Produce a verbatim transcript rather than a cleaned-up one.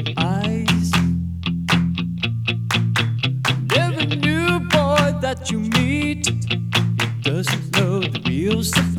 eyes. Every new boy that you meet, he doesn't know the real surprise.